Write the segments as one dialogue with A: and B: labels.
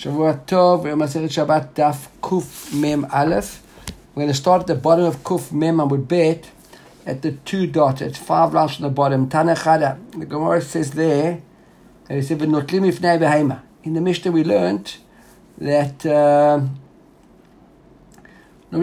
A: Shavua Tov, we're Masechet Shabbat Daf Kuf Mem Aleph. We're going to start at the bottom of Kuf Mem Amud Bet at the 2 dot. It's 5 lines from the bottom. Tana Chada. The Gemara says there, and it said, "V'notlim ifnei behema." In the Mishnah we learned that you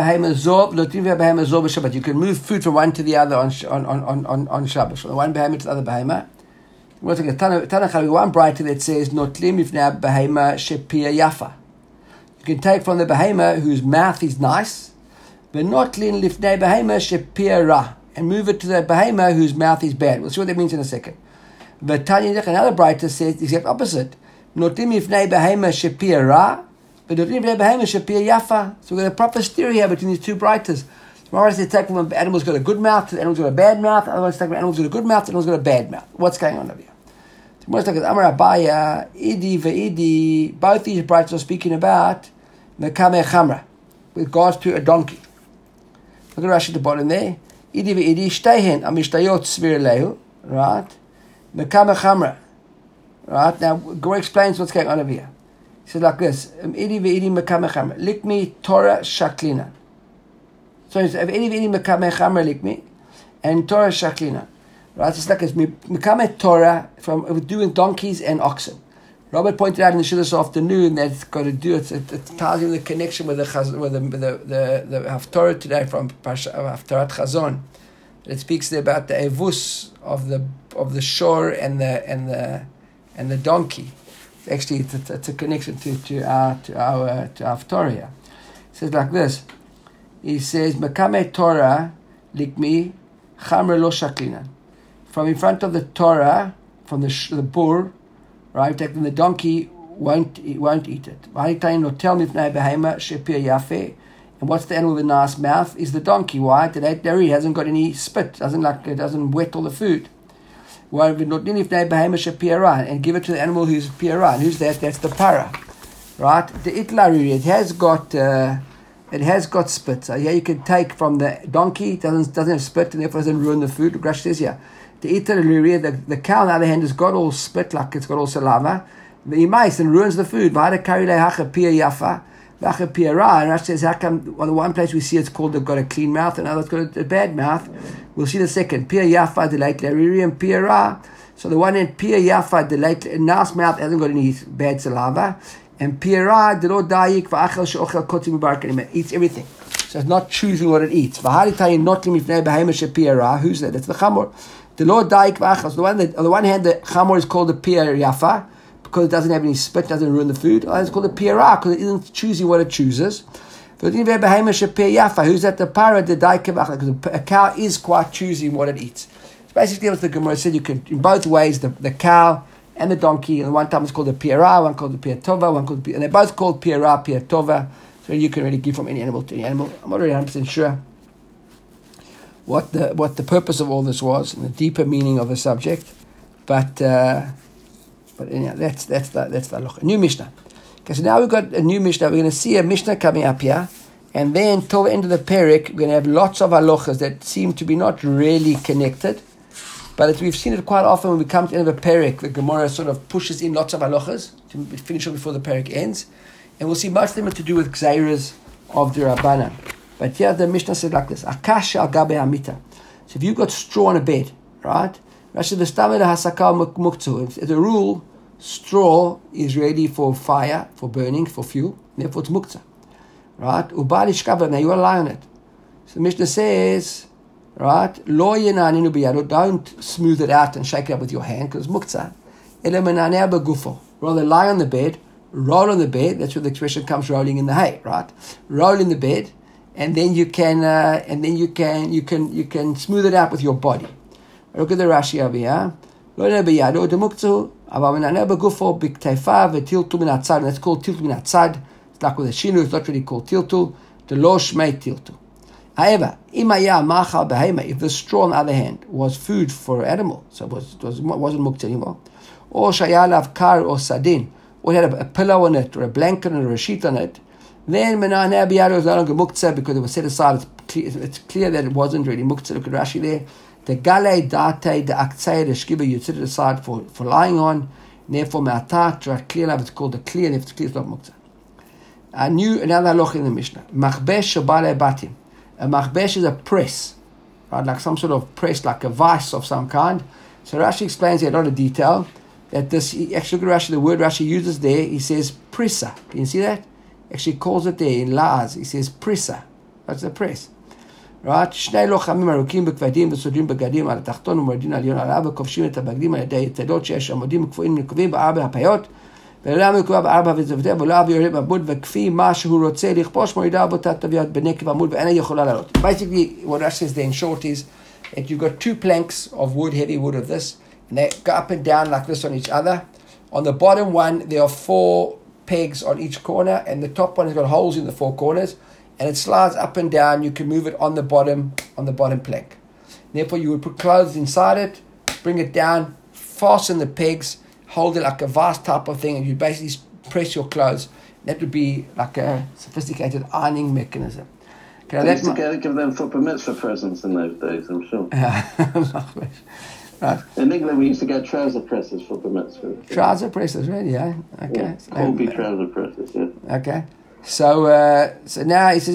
A: can move food from one to the other on Shabbat, from the one behema to the other behema. One brighter that says "Notlim ifnei behema shepia yafa." You can take from the behema whose mouth is nice, but notlin lifnei behema shepia ra, and move it to the behema whose mouth is bad. We'll see what that means in a second. But another brighter says the exact opposite. Notlim ifnei behema shepia ra, but notlim ifnei behema shepia yafa. So we've got a proper stereo here between these two brighters. Tomorrow they take from an animal's got a good mouth to the animal's got a bad mouth. Otherwise, take from an animal's got a good mouth to the animal's got a bad mouth. What's going on over here? Tomorrow's like Amar Abaya, Idi ve'idi. Both these brighters are speaking about mekame chamra, with regards to a donkey. Look at Rashi at the bottom there. Idi ve'idi shtehen amishtayot svir lehu. Right? Mekame chamra. Right? Now, Gemara explains what's going on over here. He says like this. Idi ve'idi mekame chamra. Likmi Torah shaklina. So it's Idi ve'idi mekame chamra likmi, and Torah shaklina. Right? It's like it's mekame Torah from doing donkeys and oxen. Robert pointed out in the Shul this afternoon that it's got to do it ties in the connection with the Haftorah today from Haftarat Chazon. It speaks there about the evus of the shore and the donkey. Actually, it's a connection to our Haftorah here. It says like this. He says mekame Torah likmi chamra lo shaklina. From in front of the Torah, from the bull, right? Taking the donkey won't eat it. And what's the animal with a nice mouth? Is the donkey. Why? It hasn't got any spit. It doesn't wet all the food. And give it to the animal who's piara. And who's that? That's the para, right? The itlariri. It has got spit. So here you can take from the donkey. It doesn't have spit and therefore doesn't ruin the food. Rashi says here. The cow, on the other hand, has got all spit, like it's got all saliva. The imais and ruins the food. And Rashi says, how come on the one place we see it's called they've got a clean mouth, and another it's got a bad mouth? We'll see the second. Pia yafa delate lariri and pia ra. So the one hand, pia yafa delate, nice mouth, hasn't got any bad saliva. And pia ra delo dayik va'achel she'ochel kotim u'barkanim, eats everything. So it's not choosing what it eats. V'hari tayin notlim ifnei behema she'pia ra. Who's that? That's the chamor. The Lord Daik Vachas. On the one hand, the chamor is called the Pia Yafa because it doesn't have any spit, doesn't ruin the food. It's called the Pia Ra because it isn't choosing what it chooses. Who's that? The Para the Daik Vachas, because a cow is quite choosing what it eats. So basically, what the Gemara said, you can in both ways the cow and the donkey. And one time it's called the Pia Ra, one called the Pia Tova, one called the Pia, and they're both called Pia Ra, Pia Tova. So you can really give from any animal to any animal. I'm not really 100% sure what the purpose of all this was and the deeper meaning of the subject, but anyhow, that's the halacha. New Mishnah. Okay, so now we've got a new Mishnah. We're going to see a Mishnah coming up here, and then till the end of the parak, we're going to have lots of halachas that seem to be not really connected, but we've seen it quite often when we come to the end of a parak, the Gemara sort of pushes in lots of halachas to finish it before the parak ends, and we'll see most of them are to do with gzeiras of the Rabbanan. But here the Mishnah said like this: Akash al gabe hamita. So if you've got straw on a bed, right? Rashi v'stamei lahasaka muktzah. As a rule, straw is ready for fire, for burning, for fuel. Therefore, it's muktzah, right? Ubali shkava. Now you lie on it. So the Mishnah says, right? Lo yenaninu biyado. Don't smooth it out and shake it up with your hand because it's muktzah. Ela menaneh begufo. Rather lie on the bed, roll on the bed. That's where the expression comes, rolling in the hay, right? Roll in the bed. And then you can smooth it out with your body. Look at the Rashi over here. That's called tiltu min hatzad. It's like with a shinu. It's not really called tiltu. The lo shmei tiltu. However, if the straw on the other hand was food for an animal, so it wasn't muktzah anymore, or shayalav kar or sadin, or it had a pillow on it, or a blanket or a sheet on it, then menaneh biyado is no longer muktzah because it was set aside. It's clear that it wasn't really muktzah. Look at Rashi there. The galei date the aktzei the shkiba, you set it aside for lying on, Therefore, me'atat, clear, it's called a clear, and if it's clear, it's not muktzah. Another halacha in the Mishnah. Machbesh shabale batim. A machbesh is a press, right? Like some sort of press, like a vice of some kind. So Rashi explains here a lot of detail. That this, actually, Rashi, the word Rashi uses there, he says prissa. Can you see that? Actually calls it there in La'az. He says prissa. That's the press. Right? שני לוחמים ארוכים בכבדים וסודרים בגדים על התחתון ומורדים על עליון עליו וכובשים את הבגדים על ידי יתדות שיש עמודים קבועים נקובים בארבע הפיות ולעולם מקובע בארבע וזבטיה ולעב יורד בעמוד וכפי מה שהוא רוצה לכבוש מורידה באותה תוויות בנקב עמוד ואינה יכולה לעלות. Basically, what Rashi says there in short is that you've got two planks of wood, heavy wood of this, and they go up and down like this on each other. On the bottom one, there are 4 pegs on each corner, and the top one has got holes in the 4 corners, and it slides up and down. You can move it on the bottom plank. Therefore, you would put clothes inside it, bring it down, fasten the pegs, hold it like a vase type of thing, and you basically press your clothes. That would be like a sophisticated ironing mechanism.
B: They used to give them for mitzvah presents in those days, I'm sure.
A: Right.
B: In England, we used to get trouser presses for mitzvah.
A: Trouser presses, really, yeah? Okay.
B: Yeah, Colby trouser presses, yeah.
A: Okay. So now he says,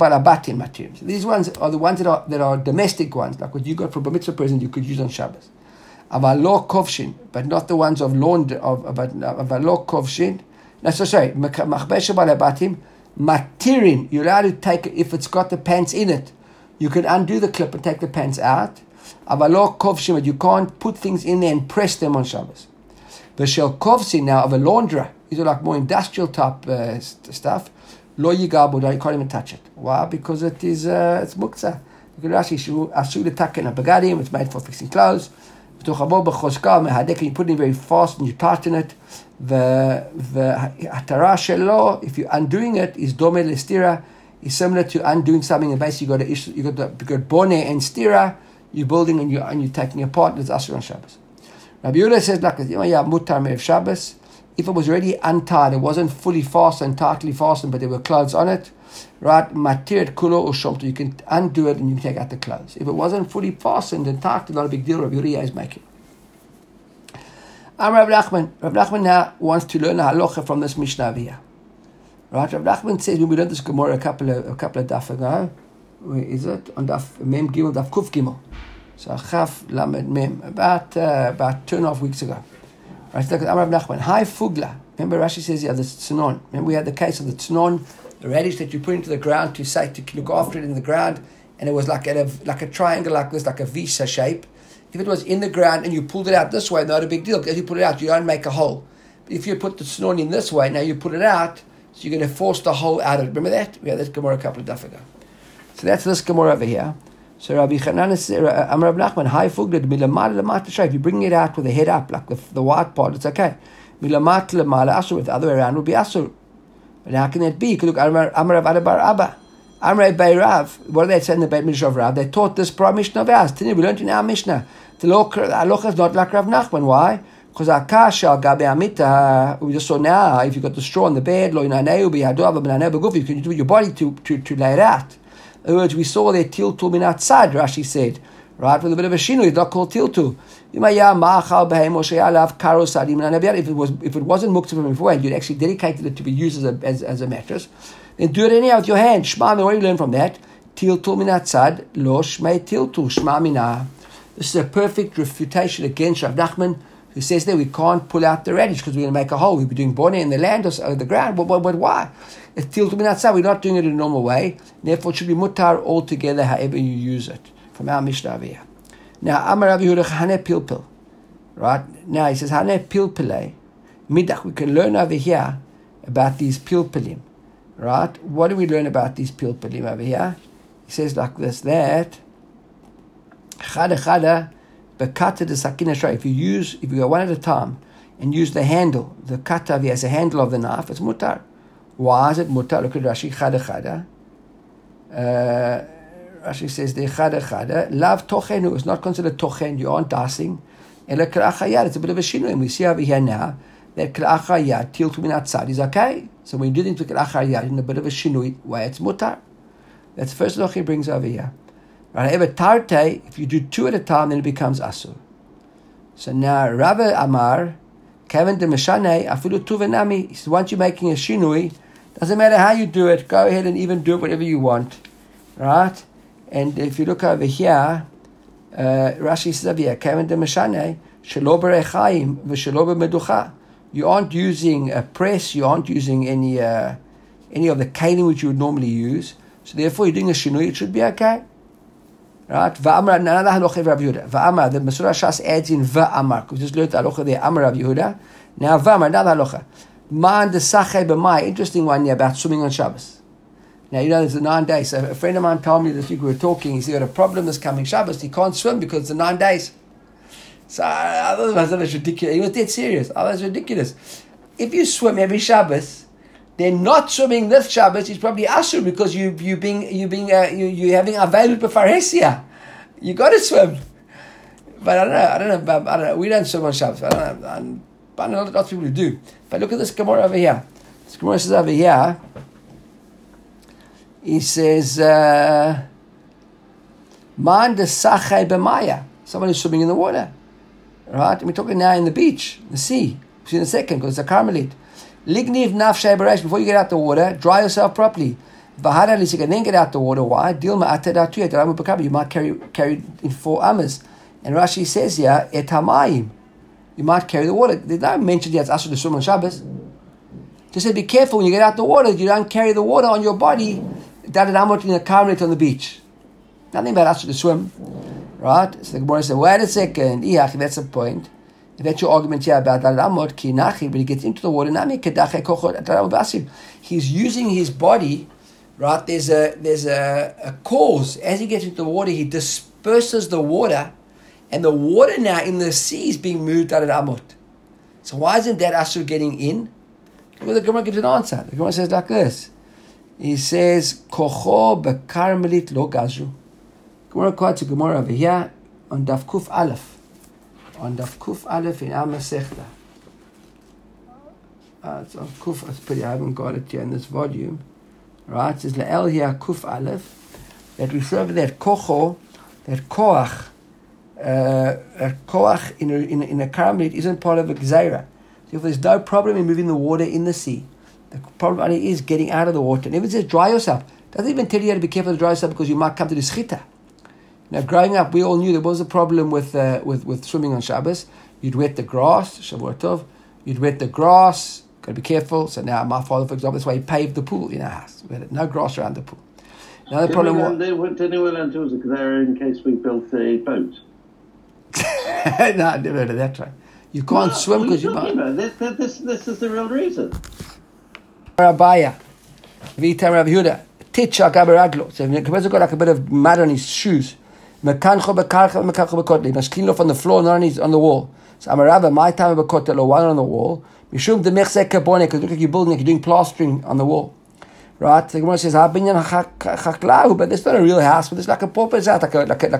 A: so these ones are the ones that are domestic ones, like what you got for a mitzvah present you could use on Shabbos. Avalo kovshin, but not the ones of laundry, but avalo kovshin. No, so sorry, machbesh balabatim, matirin, you're allowed to take it if it's got the pants in it. You can undo the clip and take the pants out. Avalo kovshin, but you can't put things in there and press them on Shabbos. V'shel kovsin now of a launderer. These are like more industrial type stuff. Lo yigabu, you can't even touch it. Why? Because it is it's muktzah. You can actually asu the taken a bagadim. It's made for fixing clothes. You put it in very fast and you tighten it. The hatara shelo, if you're undoing it, is dome lestira. Is similar to undoing something. And basically you got bone and stira. You're building and you're taking apart. It's asur on Shabbos. Rabbi Yehuda says like mutar me'ev Shabbos. If it was already untied, it wasn't fully fastened, tightly fastened, but there were clothes on it, right? Matiret kulo or shomto, you can undo it and you can take out the clothes. If it wasn't fully fastened and tight, not a big deal. Rabbi Yehuda is making. Rav Nachman now wants to learn a halacha from this Mishnah here, right? Rav Nachman says when we learned this Gemara a couple of daf ago. Where is it? On daf Mem Gimel, daf Kuf Gimel. So Chaf Lamed Mem about 2.5 weeks ago. Right, look at Amar Nachman. Hi Fugla. Remember Rashi says the tznon. Remember we had the case of the tznon, the radish that you put into the ground to look after it in the ground, and it was like a triangle like this, like a V shape. If it was in the ground and you pulled it out this way, not a big deal. Because you pull it out, you don't make a hole. But if you put the tznon in this way, now you pull it out, so you're going to force the hole out of it. Remember that? We had that Gemara a couple of daf ago. So that's this Gemara over here. So Rabbi Chanan says, Amar Rav Nachman, hi Fugla, milamata lamata shay. If you bring it out with the head up, like the white part, it's okay. Milamata lamala asur. If the other way around, would be asur. But how can that be? You could look Amar Rav Adabar Abba. Amar Bei Rav. What do they say in the Beit Mishnah of Rav? They taught this pro Mishnah of ours. We learned in our Mishnah. The halacha is not like Rav Nachman. Why? Because akasha gabe amita. We just saw now. If you got the straw on the bed, lo inaneu biyadov b'naneu b'guf. You can do with your body to lay it out. In other words, we saw there tiltul min outside, Rashi said, right, with a bit of a shinu, it's not called tiltul. If it wasn't muktzah from beforehand, you'd actually dedicated it to be used as a mattress, then do it anyhow with your hand. Shma, what do you learn from that? Tiltul min outside, lo shmei tiltul, shma mina. This is a perfect refutation against Rav Nachman, who says that we can't pull out the radish because we're going to make a hole. We'll be doing boneh in the land or the ground. But why? It's tiltul min outside. We're not doing it in a normal way. Therefore, it should be mutar altogether, however you use it. From our Mishnah over here. Now, Amar Rabbi Yehuda Haneh Pilpil. Right? Now, he says, Haneh Pilpilei. Midach. We can learn over here about these pilpilim. Right? What do we learn about these pilpilim over here? He says like this, that Chada Bekata de Sakina Shra. If you go one at a time and use the handle, the katavi as a handle of the knife, it's mutar. Why is it mutar? Look at Rashi, Chada. Rashi says the Chada. Lav tochenu is not considered tochen. You aren't dicing. And the kra'achayad, it's a bit of a shinu. And we see over here now that kra'achayad, tiltul min outside, is okay. So when you do things with kra'achayad in a bit of a shinui way, it's mutar. That's the first loch he brings over here. Right? However, tarte, if you do 2 at a time, then it becomes asur. So now Rava Amar, Kevin de Meshane, Afilu Tuvenami. He says, once you're making a shinui, doesn't matter how you do it, go ahead and even do it whatever you want. Right? And if you look over here, Rashi says over here, Kevin de Meshane, Shelo Berechaim, V'shelo B'meducha. You aren't using a press, you aren't using any of the kalim which you would normally use. So therefore, you're doing a shinui, it should be okay. Right? Va'amar, another halacha of Rav Yehuda. Va'amar, the Mesurah Shas adds in va'amar, because we just learned the halacha there, Amar Rav Yehuda. Now va'amar, another halacha. Man de sachei b'mai, interesting one here about swimming on Shabbos. Now, you know, there's the 9 days. So a friend of mine told me this week we were talking, he's got a problem this coming Shabbos, he can't swim because it's the 9 days. So I thought it was ridiculous. He was dead serious. I thought it was ridiculous. If you swim every Shabbos, then not swimming this Shabbos is probably asur because you're having available b'faresia. You got to swim. But I don't know. We don't swim on Shabbos. I know lots of people who do. But look at this Gemara over here. This Gemara says over here. He says, "Man de sachai b'maya." Someone who's swimming in the water. Right? And we're talking now in the beach, the sea. We'll see in a second because it's a Carmelite. Ligniv nafshay b'reish. Before you get out the water, dry yourself properly. V'hada lisika, then get out the water. Why? Dilma atedatu. You might carry in 4 amas. And Rashi says here, etamayim. You might carry the water. They don't mention here it's asur to swim on Shabbos. Just say be careful when you get out the water. You don't carry the water on your body. Dadadamot in a Carmelite on the beach. Nothing about asur to swim. Right? So the Gemara says, wait a second, that's the point. If that's your argument here about Dalamot, Kinachi, but he gets into the water, he's using his body, right? There's a cause. As he gets into the water, he disperses the water, and the water now in the sea is being moved out of Dalamot. So why isn't that asur getting in? Well, the Gemara gives an answer. The Gemara says like this. He says, Kocho bekarmelit lo gazru. Gemara quotes a Gemara over here on Daf Kuf Aleph. On Daf Kuf Aleph in Al Masechta. It's on Kuf. I haven't got it here in this volume. Right? It says La'el here Kuf Aleph. That we show that kocho, that koach in a Carmelite isn't part of a gzeira. So if there's no problem in moving the water in the sea, the problem only is getting out of the water. And if it says dry yourself, it doesn't even tell you to be careful to dry yourself because you might come to the schita. Now, growing up, we all knew there was a problem with swimming on Shabbos. You'd wet the grass, Shavuot Tov. You'd wet the grass. Got to be careful. So now, my father, for example, that's why he paved the pool in our house. We had no grass around the pool. Now the problem was...
B: Didn't we learn to use a gazera in case we built a boat?
A: No, I never heard of that one. You can't swim because you might...
B: This is the real reason.
A: Rabaya, Vitam Rav Yehuda, Titcha Gaberaglo. So the person got like a bit of mud on his shoes. Mekancho bekarcha, mekancho bekotli. Must clean off on the floor, not on the wall. So Amarava, my time of bekotli, one on the wall. Mishum de mechzek kabone, because look like you're building, like you're doing plastering on the wall. Right? The Gemara says, "Habinyan chaklau," but it's not a real house, but it's like a pauper's house,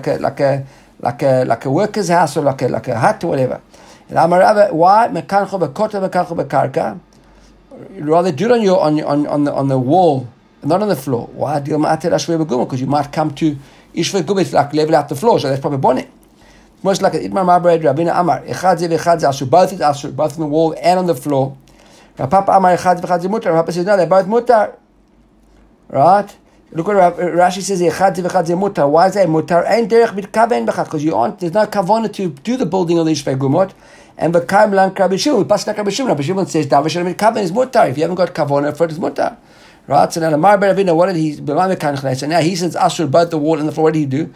A: like a worker's house, or like a hut or whatever. And Amarava, why mekancho bekotli, mekancho bekarka? Rather do it on the wall, not on the floor. Why? Because you might come to Ishva Gubit, like level out the floor, so that's probably bonnet. Most like Itmar Mabred, Rabina Amar, Echadze v'Echadze asur, both is asur, both on the wall and on the floor. Papa Amar Echadze v'Echadze mutar. Papa says no, they're both mutar. Right? Look what Rashi says. Echadze v'Echadze mutar. Why is that mutar? Ain't derech mitkaven b'chad, because you aren't. There's no kavana to do the building of the Ishva Gumot. And v'kaim lan krabishim. Pasnak krabishim. Krabishim says davashel mitkaven is mutar. If you haven't got kavana for it, it's mutar. Right, so now the Mar Beravina, what did he? So now he says asur both the wall and the floor. What did he do?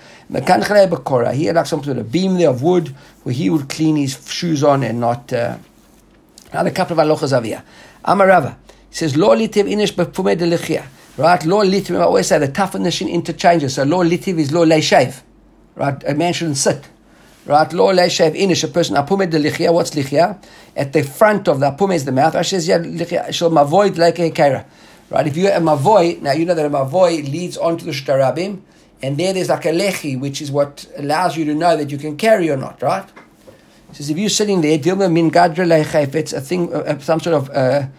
A: He had like some sort of beam there of wood where he would clean his shoes on and not. Now a couple of halachas over here. Amarava, he says lo litiv inish befumed delichia. Right, lo litiv. I always say the tough and the shin interchanges. So lo litiv is lo leishav. Right, a man shouldn't sit. Right, lo leishav inish, a person apumed delichia. What's lichia? At the front of the apum is the mouth. I says yeah, lichia shall mavoid like a kaira. Right, if you're a mavoi, now you know that a mavoi leads onto the shtarabim, and there's like a lechi, which is what allows you to know that you can carry or not, right? It says if you're sitting there, dilma min gadra lecha, if it's a thing, some sort of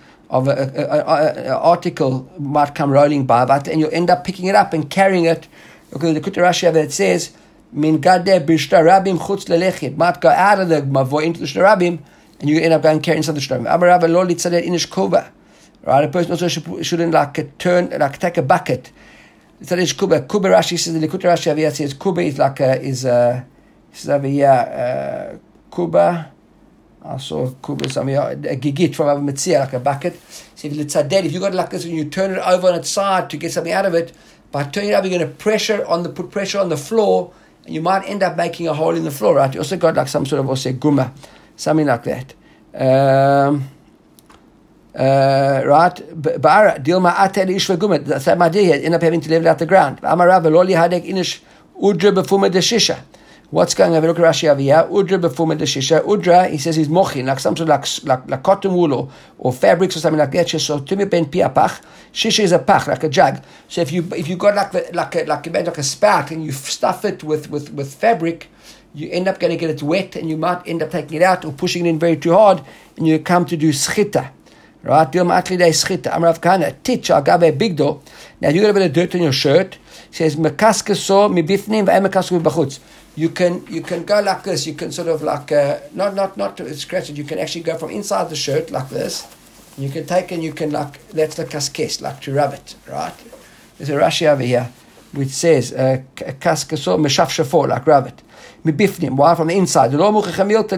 A: article might come rolling by, but and you'll end up picking it up and carrying it. Because the Kutei Rashi that says min gadra b'shtarabim chutz lelechi, it might go out of the mavoi into the shtarabim, and you end up going carrying something strong. Amarav lo litzadeh inish kova. Right, a person also shouldn't take a bucket. Litzadeh kuba. Kuba Rashi says, the Likutei Rashi over here says kuba is like is over here kuba. I saw kuba somewhere, a gigit from a metzia, like a bucket. So if you got it like this and you turn it over on its side to get something out of it, by turning it over, you're going to put pressure on the floor, and you might end up making a hole in the floor, right? You also got like some sort of guma, something like that. Right? Dilma atel ish v'guma. The same idea. End up having to level out the ground. Amarav lo lihadek inish udra b'fuma deshisha. What's going on? Look at Rashi over here. Udra b'fuma deshisha. Udra, he says, he's mochin, like some sort of like cotton wool or fabrics or something like that. So tumi ben piapach. Shisha is a pach, like a jug. So if you got like a spout and you stuff it with fabric, you end up going to get it wet, and you might end up taking it out or pushing it in very too hard, and you come to do schita. Right? Schita. Amrav Kahana. Titch al gabe bigdo. Now you got a bit of dirt on your shirt. It says mekaskaso mibifnim v'emekasko mibachutz. You can go like this. You can sort of like not scratch it. You can actually go from inside the shirt like this. You can take and you can that's the kaskes, like to rub it, right? There's a Rashi over here which says kaskaso meshafshafo, like rub it. Mibifnim, why from the inside? The lo muchachamilta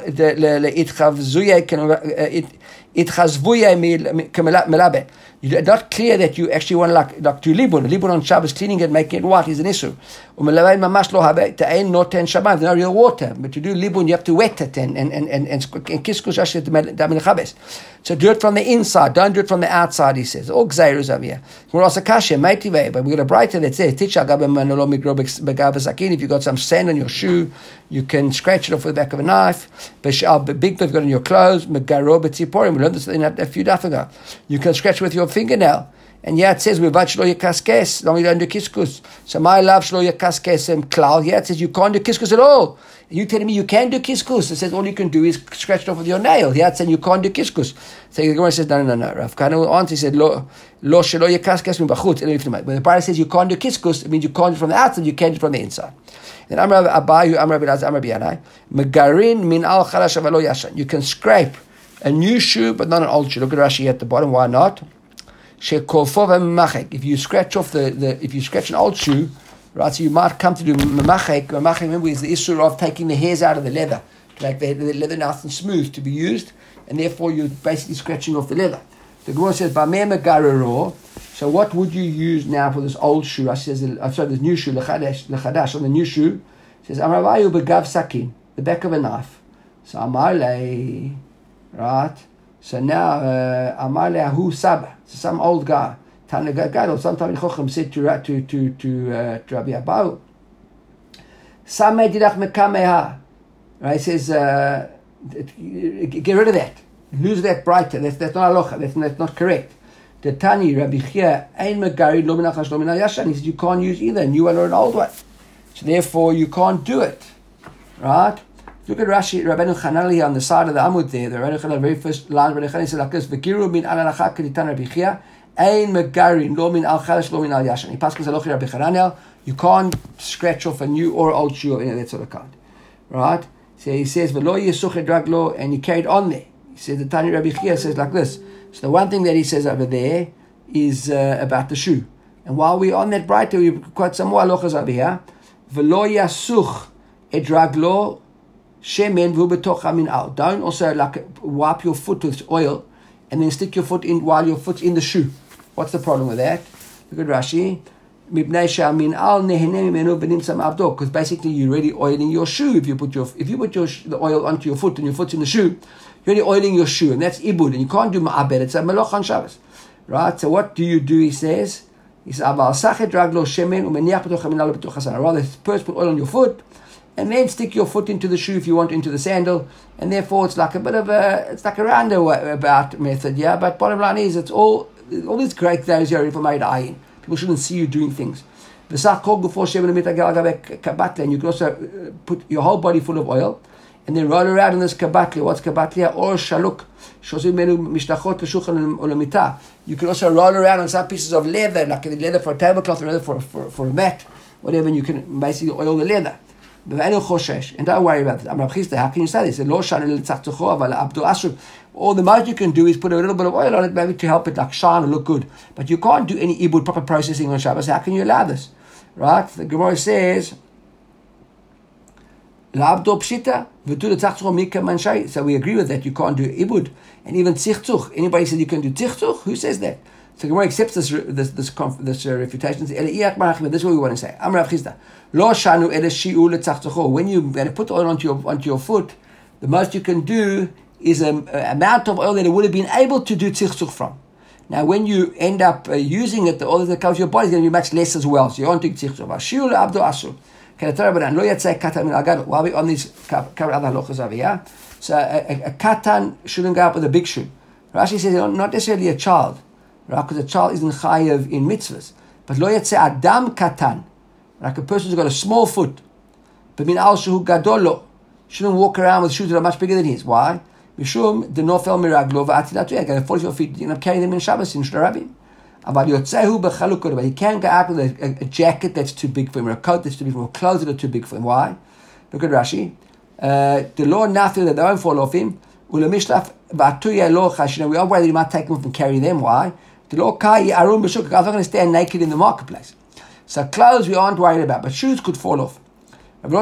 A: itchazvuya melabe. You're not clear that you actually want to like do libun on Shabbos, cleaning it, making it white is an issue. Umelavein mamash lo habe ta'ein noten shamayim. There's no real water, but to do libun you have to wet it and kiskus ashit damin chabes. So do it from the inside, don't do it from the outside. He says all gzeirus over here. We're also kasher meitive, but we got a brighter that says ticha gabe manolo mikro begav sakin. If you got some sand on your shoe, you can scratch it off with the back of a knife. But big you've got on your clothes, megaro betziporim. We learned this a few days ago. You can scratch with your fingernail. And yeah, it says we vat shlo yekaskes, long you don't do kiskus. So my love shlo yekaskes and klal. Yeah, it says you can't do kiskus at all. You telling me you can do kiskus? It says all you can do is scratch it off with your nail. Yeah, it's saying you can't do kiskus. So the Gemara says no. Rav Kahana will answer. He said lo shlo yekaskes min bachut. When the Bible says you can't do kiskus, it means you can't do it from the outside. You can't do it from the inside. Then Amar Abayu, Amar Bilaz, Amar Biyanai, Megarin min al chalash avalo yashan. You can scrape a new shoe, but not an old shoe. Look at Rashi at the bottom. Why not? If you scratch off if you scratch an old shoe, right? So you might come to do memachek. Memachek, remember, is the issue of taking the hairs out of the leather to make the leather nice and smooth to be used, and therefore you're basically scratching off the leather. The Gemara says, "Bameh megarero." So what would you use now for this old shoe? Rashi says, sorry, this new shoe, lechadash, on the new shoe. It says, Amarabayu begav sakin, the back of a knife. So Amarle, right? So now, Amarle ahu saba, so some old guy, Tana Gadol, sometime in Chochem said to Rabbi Abahu, Sameh didach mekameha. Right? He says, get rid of that. Lose that brighter. That's not halacha. That's not correct. The Tani Rabbi Chia ein megari lo min achash lo min yashan. He said you can't use either a new one or an old one. So therefore you can't do it. Right? Look at Rashi, Rabbeinu Chanali on the side of the Amud there. The Rabbeinu Chanali, very first line, Rabbeinu Chanali said like this: V'giru min al halacha k'ditan Rabbi Chia ein megari lo min al chalash lo min al yashan. He passes alochi Rabbi Chananel. You can't scratch off a new or old shoe of any of that sort of kind. Right? So he says v'lo yisuch draglo, and he carried on there. He said the Tani Rabbi Chia says like this. So the one thing that he says over there is about the shoe. And while we're on that brighter, we've got some more halachas over here. V'lo yasuch edraglo shemen v'hu betocha min al. Don't also like wipe your foot with oil and then stick your foot in while your foot's in the shoe. What's the problem with that? Look at Rashi. Because basically you're already oiling your shoe. If you put the oil onto your foot and your foot's in the shoe, you're already oiling your shoe, and that's ibud, and you can't do ma'abed. It's a meloch on Shabbos, right? So what do? He says, rather first put oil on your foot, and then stick your foot into the shoe if you want, into the sandal, and therefore it's like a bit of it's like a roundabout method, yeah. But bottom line is, it's all these great days here for made ayin. People shouldn't see you doing things. And you can also put your whole body full of oil and then roll around in this kabatli. What's kabatli? Or shaluk. You can also roll around on some pieces of leather, like the leather for a tablecloth or leather for a mat, whatever, and you can basically oil the leather. And don't worry about it. How can you say this? All the most you can do is put a little bit of oil on it, maybe to help it like shine and look good. But you can't do any ibud, proper processing on Shabbos. How can you allow this? Right? The Gemara says, so we agree with that. You can't do ibud. And even tzichtuch. Anybody says you can do tzichtuch? Who says that? So Gemara accepts this refutation. This is what we want to say. When you put oil onto your foot, the most you can do is an amount of oil that it would have been able to do tzichtuch from. Now, when you end up using it, the oil that comes to your body is going to be much less as well. So you aren't doing tzichtuch. While we're on these couple other halachas over here, so a katan shouldn't go up with a big shoe. Rashi says not necessarily a child, right? Because a child isn't chayav in mitzvahs. But lo yatzeh adam katan, like a person who's got a small foot, but min al shehu gadolo, shouldn't walk around with shoes that are much bigger than his. Why? Mishum de nofel miraglo va'atilatu. You're going to fall your feet. You're going to carry them in Shabbos in Shlarabim. But he can't go out with a jacket that's too big for him, or a coat that's too big for him, or clothes that are too big for him. Why? Look at Rashi. The law nothing that they won't fall off him. We are worried that he might take them off and carry them. Why? The law guys are not going to stand naked in the marketplace. So clothes we aren't worried about, but shoes could fall off. And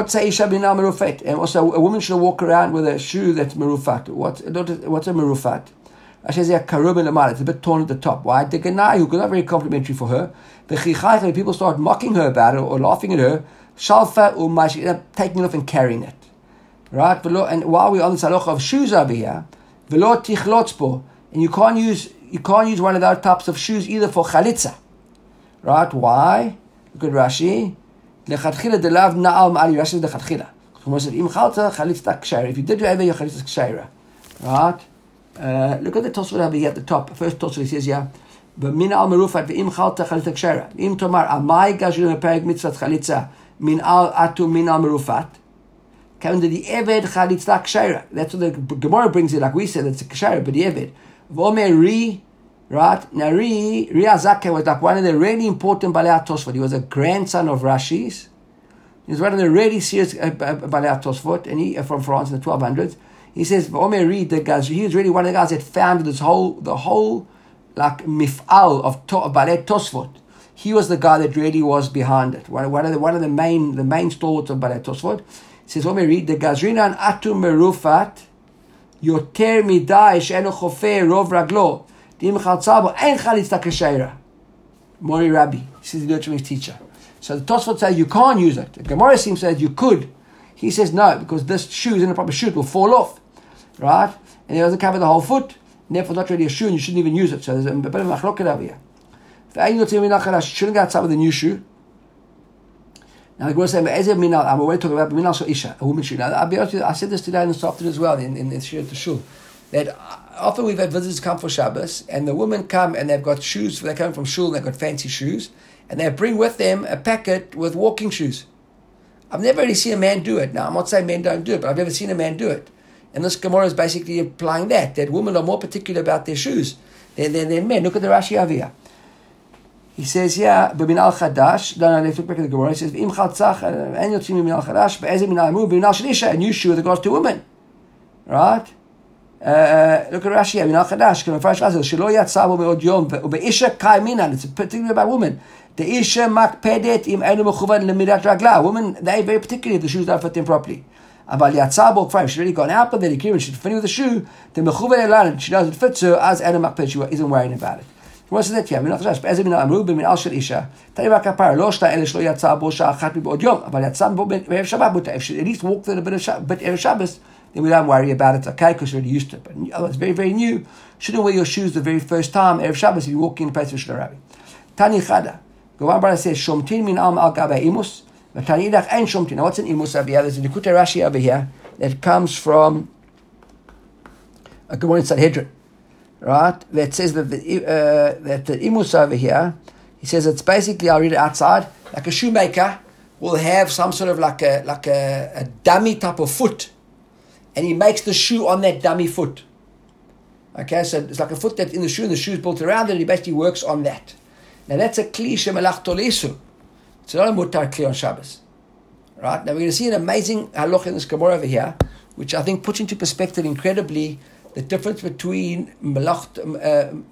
A: also a woman should walk around with a shoe that's merufat. What's a merufat? It's a bit torn at the top. Why? The Genayu, because not very complimentary for her. The Chichai, people start mocking her about it or laughing at her, Shalfa umash, taking it off and carrying it. Right? And while we're on the halacha of shoes over here, velo tichlotzpo, and you can't use one of those types of shoes either for chalitza. Right? Why? Look at Rashi. Lechatchila delav na'al ma'ali. Rashi is lechatchila. If you did whatever, your chalitza is ksheira. Right? Look at the Tosfot over here at the top. First Tosfot says here, "Min al merufat ve'im chalta chalitza kshera." Im tomar amai gazul perek mitzvah chalitza min al atu min al merufat. Come to the eved chalitza kshera. That's what the Gemara brings it. Like we said, it's a kshera, but the eved. V'omer ri, right? Now ri Azaka was like one of the really important balei Tosfot. He was a grandson of Rashi's. He was one of the really serious balei Tosfot, and he from France in the 1200s. He says, Omer Reed, the guys, he was really one of the guys that founded the whole like mif'al of Balei Tosfot. He was the guy that really was behind it. One of the main stalwarts of Balei Tosfot. He says, Omer Reed, the Gazrinan Atu Merufat, Yoter Midai She'enu Chofer Rov Raglo, Dim Chaltzabo, En Chalitza Kesheira. Mori Rabbi. He says, he learned from his teacher. So the Tosfot says you can't use it. The Gemara seems to say you could. He says no, because this shoe is in a proper shoe, it will fall off. Right? And it doesn't cover the whole foot, and therefore not really a shoe, and you shouldn't even use it. So there's a bit of a machloket over here. You shouldn't go outside with a new shoe. Now the Gemara says, I'm already talking about minal shel isha, a woman's shoe. Now I'll be honest with you, I said this today in the afternoon as well, in the shul, that often we've had visitors come for Shabbos, and the women come and they've got shoes, they're coming from shul, they've got fancy shoes, and they bring with them a packet with walking shoes. I've never really seen a man do it. Now, I'm not saying men don't do it, but I've never seen a man do it. And this Gemara is basically implying that women are more particular about their shoes than men. Look at the Rashi over here. He says, yeah, b'minal chadash. No, let's look back at the Gemara. He says, v'im chaltzach, and yotzim b'minal chadash, b'ezeh minal amur, b'minal shel isha, a new shoe with regards to women. Right? Look at Rashi here, b'minal chadash, k'mefarash chazal, shelo yatzah bo me'od yom, u'be'isha kai minan. It's particularly about women. The isha makpedet im enu mechuvan lemidat ragla. Women, they very particularly if the shoes don't fit them properly. But yatzah fine. She's already gone out, but then she's finished with the shoe. The mechuvan elan, she knows it fits her. As enu makped, she isn't worrying about it. What says that? Yeah, minal chadash. Be'ezeh minal amru b'minal shel isha. Tani b'kapara lo shta ele shlo yatzah bo sha'achat b'od yom. But yatzah bo b'erev Shabbat mutar. If she at least walked in a bit of erev Shabbos, then we don't worry about it. It's okay because you're already used to it. But it's very, very new. Shouldn't wear your shoes the very first time erev Shabbos if you walk in the place of Shel Rabbi. Tani chada. One brother says, Shomtin min al gabe imus. But Tani idach ein shomtin. Now what's an imus over here? There's a Likutei Rashi over here that comes from a Gemara in Sanhedrin. Right? That says that the imus over here, he says it's basically, I'll read it outside, like a shoemaker will have some sort of like a dummy type of foot. And he makes the shoe on that dummy foot. Okay, so it's like a foot that's in the shoe, and the shoe is built around it, and he basically works on that. Now that's a kli shemelach tolesu. It's not a mutar kli on Shabbos. Right? Now we're going to see an amazing halacha in this Gemara over here, which I think puts into perspective incredibly the difference between letzorech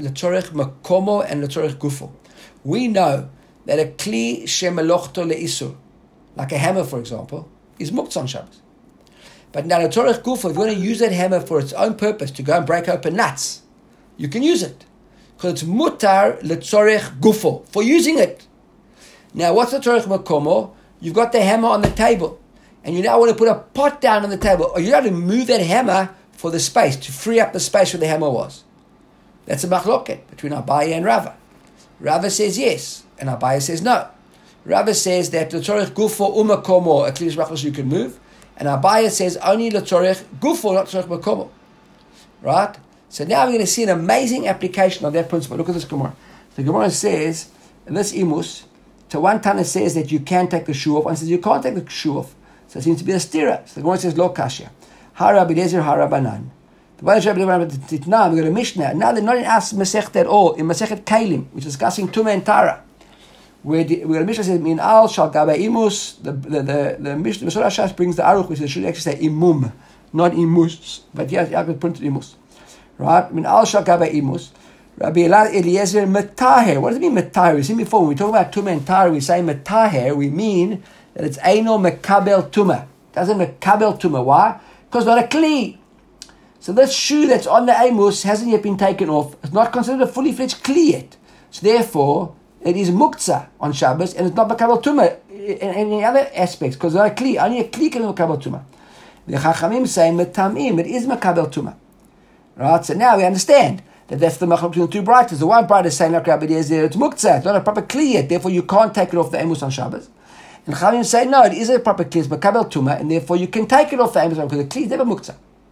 A: makomo and letzorech gufo. We know that a kli shemelochto leisur, like a hammer, for example, is muktzah on Shabbos. But now letzorech gufo, if you want to use that hammer for its own purpose, to go and break open nuts, you can use it. Because it's mutar letzorech gufo, for using it. Now what's letzorech makomo? You've got the hammer on the table, and you now want to put a pot down on the table, or you have to move that hammer for the space, to free up the space where the hammer was. That's a machloket between Abaye and Rava. Rava says yes, and Abaye says no. Rava says that l'tzorech gufo umakomo, a klish machlos you can move, and Abaye says only l'tzorech gufo, not l'tzorech makomo. Right? So now we're going to see an amazing application of that principle. Look at this Gemara. The Gemara says, in this imus, so one Tana says that you can take the shoe off, one says you can't take the shoe off. So it seems to be a stira. So the Gemara says, lo kashya. Hara b'lezer, hara banan. The way Rabbi Titna, we got a Mishnah. Now they're not in As Masechet at all, in Masechet Keilim, which is discussing Tumah and Tara. Where the Mishnah says, Min al shal gabe imus, the Mishnah, Mesor Hashas brings the Aruch, which should actually say imum, not imus, but yes, I could print imus. Right? Min al shal gabe imus. Rabbi Eliezer metaher. What does it mean metaher? We've seen before, when we talk about Tumah and Tara, we say metaher, we mean that it's Eino mekabel Tumah. It doesn't mekabel Tumah. Why? Because it's not a kli. So this shoe that's on the Amos hasn't yet been taken off. It's not considered a fully fledged kli yet. So therefore, it is muktzah on Shabbos, and it's not mekabel Tumah in any other aspects, because it's not a kli. Only a kli can be mekabel Tumah. The Chachamim say metamim, it is mekabel Tumah. Right? So now we understand that that's the machlok between the two brightes. The one bright is saying like Rabbi Eliezer, it's muktzah, it's not a proper kli yet, therefore you can't take it off the Amos on Shabbos. And Chachamim say, no, it is a proper kli, it's mekabel Tumah, and therefore you can take it off the Amos because the kli is never muktzah.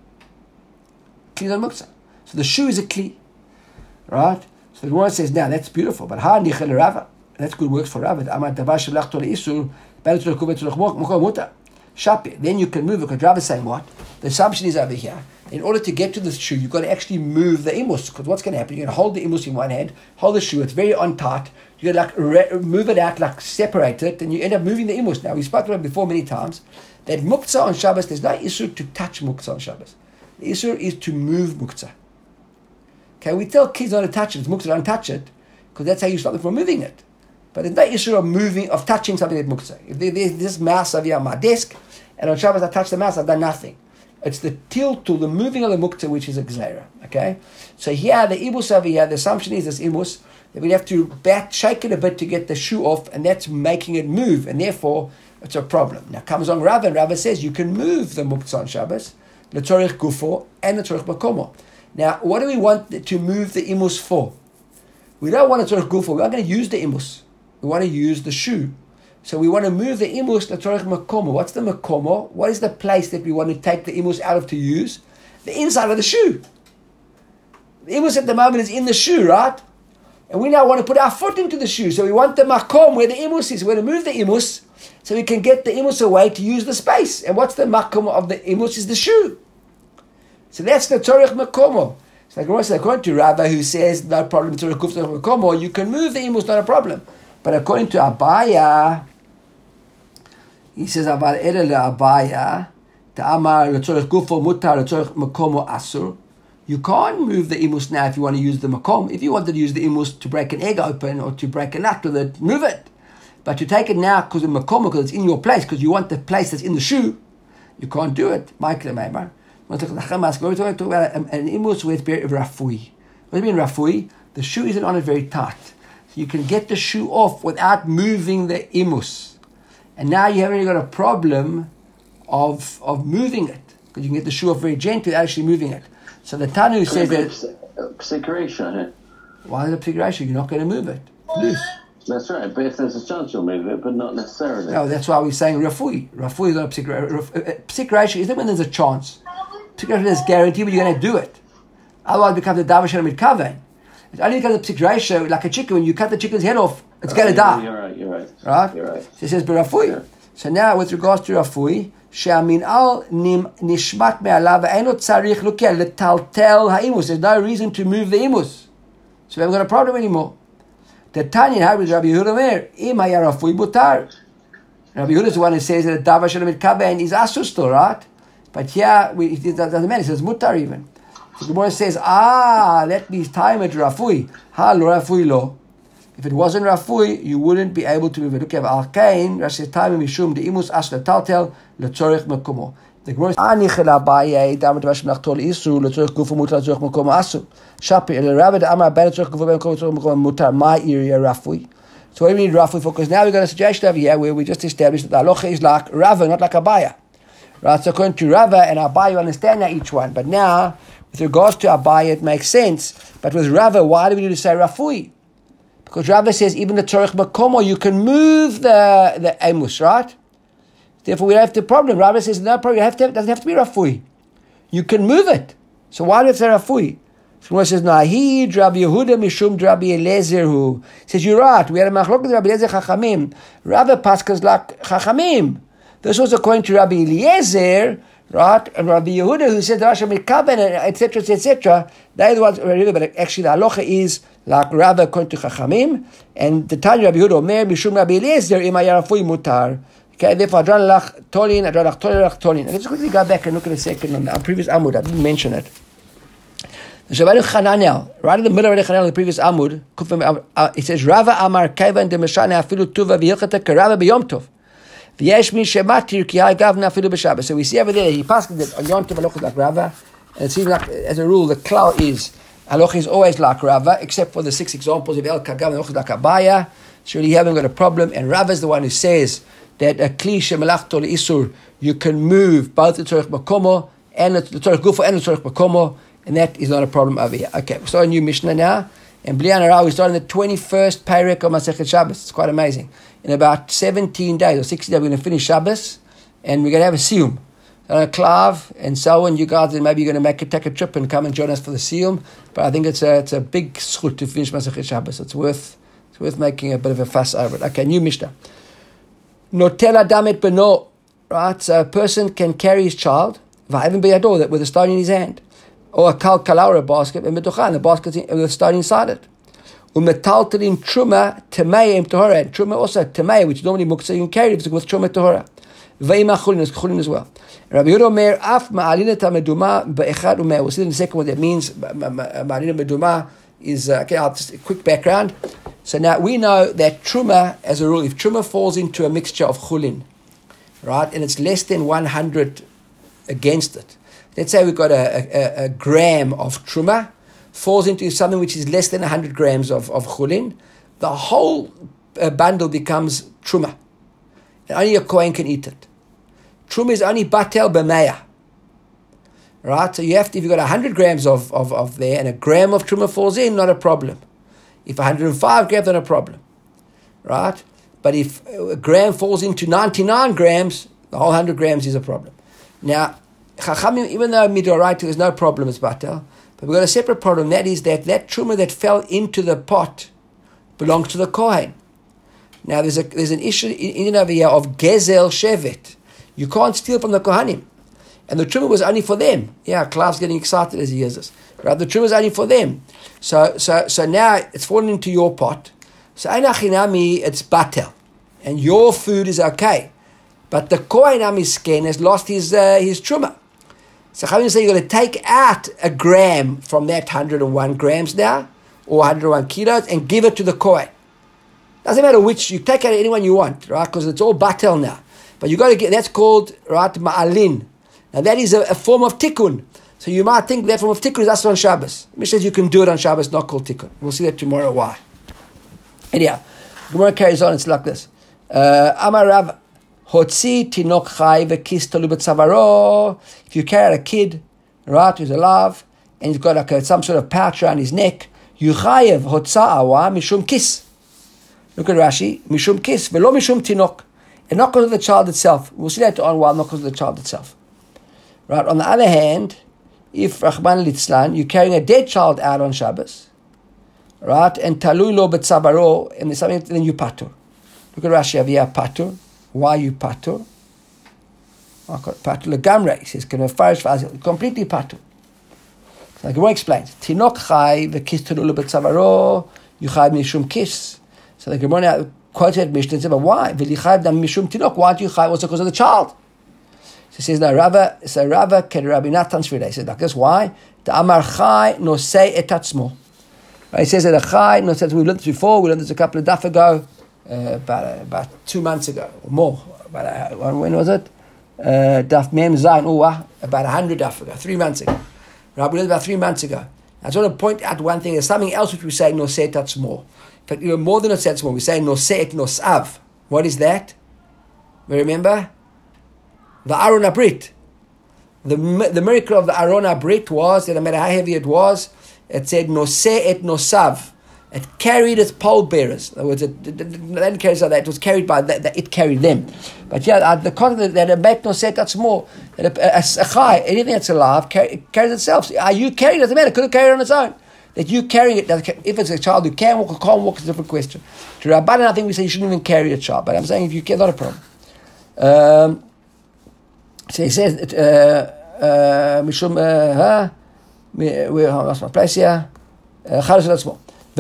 A: Kli is not muktzah. So the shoe is a kli. Right? So the Gemara says, now that's beautiful, but ha nichel Rava. That's good works for Rava. Then you can move it, because Rava is saying what? The assumption is over here. In order to get to the shoe, you've got to actually move the imus. Because what's going to happen? You're going to hold the imus in one hand, hold the shoe, it's very on tight. You're going to move it out, like separate it, and you end up moving the imus. Now, we've spoken about it before many times, that muktzah on Shabbos, there's no issue to touch muktzah on Shabbos. The issue is to move muktzah. Okay, we tell kids not to touch it, it's muktzah, don't touch it, because that's how you stop them from moving it. But there's no issue of touching something at muktzah. If there's this mouse over here on my desk, and on Shabbos I touch the mouse, I've done nothing. It's the tiltul, the moving of the muktzah, which is a gzeira. Okay? So here, the imus over here, the assumption is this imus, that we have to shake it a bit to get the shoe off, and that's making it move, and therefore, it's a problem. Now comes on Rava, and Rava says you can move the muktzah on Shabbos, l'tzorech gufo, and l'tzorech makomo. Now, what do we want to move the imus for? We don't want l'tzorech gufo, we're not going to use the imus. We want to use the shoe. So we want to move the imus l'tzorech makomo. What's the makomo? What is the place that we want to take the imus out of to use? The inside of the shoe. The imus at the moment is in the shoe, right? And we now want to put our foot into the shoe. So we want the makom where the imus is. We're going to move the imus so we can get the imus away to use the space. And what's the makom of the imus is the shoe. So that's the tzorech makomo. So according to Rava, who says no problem, tzorech gufo makomo, you can move the imus, not a problem. But according to Abaya, he says, "Aval ere leAbaya, te'amar letzorech gufo mutar letzorech makomo asur." You can't move the imus now if you want to use the makom. If you wanted to use the imus to break an egg open or to break a nut with it, move it. But to take it now because of makom, because it's in your place, because you want the place that's in the shoe, you can't do it. Michael Meimer. We're talking about an imus where it's very rafui. What do you mean rafui? The shoe isn't on it very tight. So you can get the shoe off without moving the imus. And now you haven't really got a problem of moving it, because you can get the shoe off very gently without actually moving it. So the Tanu says that...
B: Psikiration,
A: why is it psikiration? You're not going to move it. Loose.
B: That's right, but if there's a chance you'll move it, but not necessarily.
A: No, that's why we're saying rafui. Rafui is not a psikiration. Psikiration isn't when there's a chance. Psikiration is guaranteed, but you're going to do it. Otherwise it becomes a davar shalom mitkaven. It's only because of psikiration, like a chicken, when you cut the chicken's head off, it's going to die.
B: You're right.
A: Right?
B: You're right.
A: So it says, Rafui. Yeah. So now, with regards to Rafui, שהמנהל נשמט מעליו ואין לו צריך לטלטל האימוס. There's no reason to move the imus. So we haven't got a problem anymore. The Tanya, how does Rabbi Yehuda אומר? אם היה רפוי מותר. Rabbi Yehuda is the one who says that a davar shalom mitkaben is asur still, right? But here, it doesn't matter. It says mutar even. The Gemara says, let me time it rafui. Ha lo rafui lo. If it wasn't rafui, you wouldn't be able to move it. Look at Al-Kain, Rashi says, time mishum deimus asla taltel letzorich mekomo. The Gemara says, Anichel Abaye, damat vashim nachtol isu, letzorich gufu mutar, letzorich mekomo asu. Shapi, el rabbi amar ben letzorich gufu ben mekomo mutar, my area rafui. So what do we need rafui for? Because now we've got a suggestion over here where we just established that the halacha is like Rava, not like Abaya. Right, so according to Rava and Abaya, you understand now each one. But now, with regards to Abaya, it makes sense. But with Rava, why do we need to say Rafui? Because Rava says, even the Tzorich Makomo, you can move the Emus, right? Therefore, we don't have the problem. Rava says, no problem, it doesn't have to be Rafui. You can move it. So why do we have to say Rafui? So one says, Nahid, Rabbi Yehuda, Mishum, Rabbi Eliezer, who says, you're right, we had a machlok with Rabbi Eliezer Chachamim. Rava paskas like Chachamim. This was according to Rabbi Eliezer, right, and Rabbi Yehuda, who said Rasha Mikaben, etc., etc. They're the ones who really, but actually the halacha is like Rava according to Chachamim, and the Tanya Rabbi Yehuda, Omer Mishum Rabbi Eliezer, Ima Yarafui Mutar. Okay, therefore Adran Lach Tolin, Adran Lach Tolin. Let's quickly go back and look at a second on our previous Amud. I didn't mention it. The Shabbat Chananel, right in the middle of the Chananel, the previous Amud, it says Rava Amar Kaivan de Meshana Afilu Tuva V'Yilchata Karava B'Yom Tov. So we see over there he passed it on Yom Tov halacha like Rava, and it seems like as a rule the klal is halacha is always like Rava, except for the 6 examples of El Kagav and halacha like Abaya. So you haven't got a problem. And Rava is the one who says that a kli shemelachto leisur you can move both the tzorich makomo and the tzorich gufo and the tzorich makomo, and that is not a problem over here. Okay, we start a new Mishnah now. And Bli Hara, we start in the 21st Perek of Masechet Shabbos. It's quite amazing. In about 17 days or 60 days, we're going to finish Shabbos, and we're going to have a siyum. A klav, and so on. You guys, maybe you're going to take a trip and come and join us for the siyum. But I think it's a big schut to finish Masechet Shabbos. It's worth making a bit of a fuss over it. Okay, new Mishnah. Notel adam et beno. Right, so a person can carry his child, v'haven b'yado, that with a stone in his hand, or a kal kala, or a basket, and the basket with a stone inside it. Umetaltelin truma temei im tahora, and truma also temei, which normally muktzah you can carry it with truma tahora. Ve'ima chulin is chulin as well. Rabbi Yehuda Omer af ma'alina meduma be'echad umeh. We'll see in a second what that means. Ma'alina meduma is okay. I'll just a quick background. So now we know that truma, as a rule, if truma falls into a mixture of chulin, right, and it's less than 100 against it. Let's say we've got a gram of truma, falls into something which is less than 100 grams of chulin, the whole bundle becomes truma. And only a kohen can eat it. Truma is only batel b'meya. Right? So you have to, if you've got 100 grams of there and a gram of truma falls in, not a problem. If 105 grams, not a problem. Right? But if a gram falls into 99 grams, the whole 100 grams is a problem. Now, Chachamim, even though midoraita there's no problem, it's batel, but we've got a separate problem. That is that truma that fell into the pot belongs to the kohen. Now there's an issue in over here of gezel shevet. You can't steal from the kohanim, and the truma was only for them. Yeah, Klav's getting excited as he hears this. Right, the truma is only for them. So now it's fallen into your pot. So einachinami, it's batel, and your food is okay, but the kohen amisken has lost his truma. So Chavim say you've got to take out a gram from that 101 grams now, or 101 kilos, and give it to the kohen. Doesn't matter which, you take out anyone you want, right? Because it's all batel now. But you got to get, that's called, right, ma'alin. Now that is a form of tikkun. So you might think that form of tikkun is also on Shabbos. It says you can do it on Shabbos, not called tikkun. We'll see that tomorrow why. Anyhow, Gemara carries on, it's like this. Amar Rav, Hotzi tinok chai v'kis tolu b'tzavaro. If you carry out a kid, right, who's alive, and he's got like some sort of pouch around his neck, you chayev hotza'awa mishum kis. Look at Rashi, mishum kis, velo mishum tinok. And not because of the child itself. We'll see later on why not because of the child itself. Right, on the other hand, if Rachman litzlan, you're carrying a dead child out on Shabbos, right, and talui lo b'tzavaro, and there's something, then you patur. Look at Rashi, aviyah patur. Why you patur? Patur legamre. He says, completely patur. So the Gemara explains, Tinok chai v'kis talui lo b'tzavaro, you chai mishum kis. So the Gemara now quoted Mishnah and said, but why? V'lichayv dam mishum tinok. Why do you chayv also because of the child? So he says, no, Rava ken Rabbi Natan Shvile. He says, like this, why? The Amar Chai nosei et atzmo. He says that a Chai nosei, we learned this before, we learned this a couple of daf ago, about 2 months ago, or more. When was it? Daf Mem Zayin, about 100 daf ago, 3 months ago. Right, we learned about 3 months ago. I just want to point out one thing. There's something else which we say nosei et atzmo. In fact, even more than nosei et atzmo, we say nosei et nosav. What is that? We remember? The Aron HaBrit. The miracle of the Aron HaBrit was that no matter how heavy it was, it said noseh et nosav. It carried its pallbearers. In other words, it didn't carry so that it was carried by that it carried them. But yeah, the concept that a bet noseh that's more that a chai, anything that's alive carries itself. Are you carrying it? Doesn't matter. It could have carried it on its own. That you carrying it, if it's a child who can walk or can't walk, is a different question. To Rabbanan, I think we say you shouldn't even carry a child. But I'm saying if you can, not a problem. So he says, Mishum, I lost my place here. So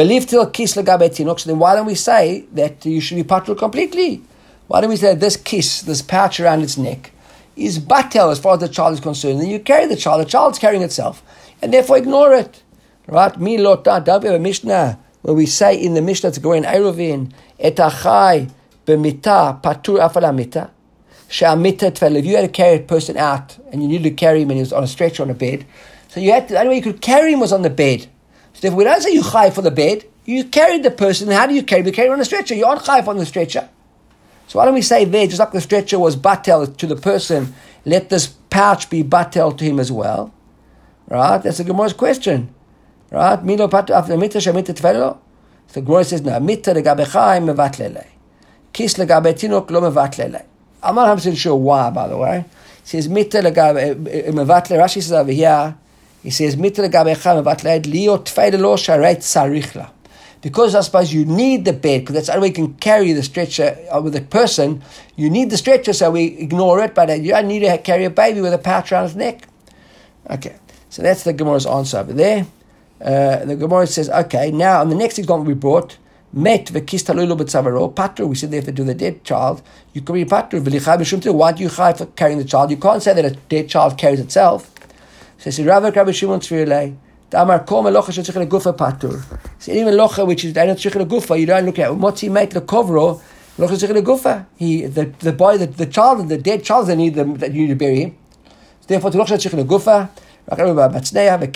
A: then why don't we say that you should be patur completely? Why don't we say that this kiss, this pouch around its neck, is batel as far as the child is concerned? Then you carry the child's carrying itself, and therefore ignore it. Right? Mi lota, don't we have a Mishnah where we say in the Mishnah to go in Eruvin, et achai b'mita patur afala mita. If you had to carry a person out and you needed to carry him and he was on a stretcher on a bed, so you had to, the only way you could carry him was on the bed. So if we don't say you chai for the bed, you carried the person. How do you carry him? You carry him on a stretcher. You aren't chai on the stretcher. So why don't we say there, just like the stretcher was batel to the person, let this pouch be batel to him as well? Right? That's the Gemara's question. Right? Milo patu after mita shemita tefelo. So the Gemara says no. Mita legabe chai mevat lele. Kis legabe tinok lo mevat lele. I'm not 100% sure why, by the way. He says, Mita legabe mevatle. Rashi says over here, he says, Mita legabe chai mevatle liot tfeile lo shareit sarichla. Because I suppose you need the bed, because that's how we can carry the stretcher with a person. You need the stretcher, so we ignore it, but you don't need to carry a baby with a pouch around his neck. Okay, so that's the Gemara's answer over there. The Gemara says, okay, now on the next example we brought, Met v'kistalulu b'tzavaro patru. We said they have to do the dead child. You can be patru v'lichai b'shum. Why do you chai for carrying the child? You can't say that a dead child carries itself. So it's Rav Rabbi Shimon Tzvirlei. Damar kol melocha shetzich legufa patru. So any melocha which is not tzich legufa, you don't look at motzi meit lekovro melocha tzich legufa. The boy, the child, the dead child, that you need to bury him. So therefore, melocha tzich legufa. And because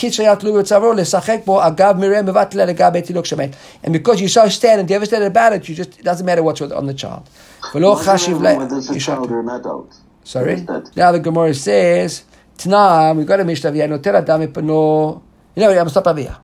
A: you're so sad and devastated about it, it doesn't matter what's on the child.
B: Whether it's a child or an adult.
A: Sorry? Now the Gemara says, Tana, we've got a Mishnah, I'm stop over here.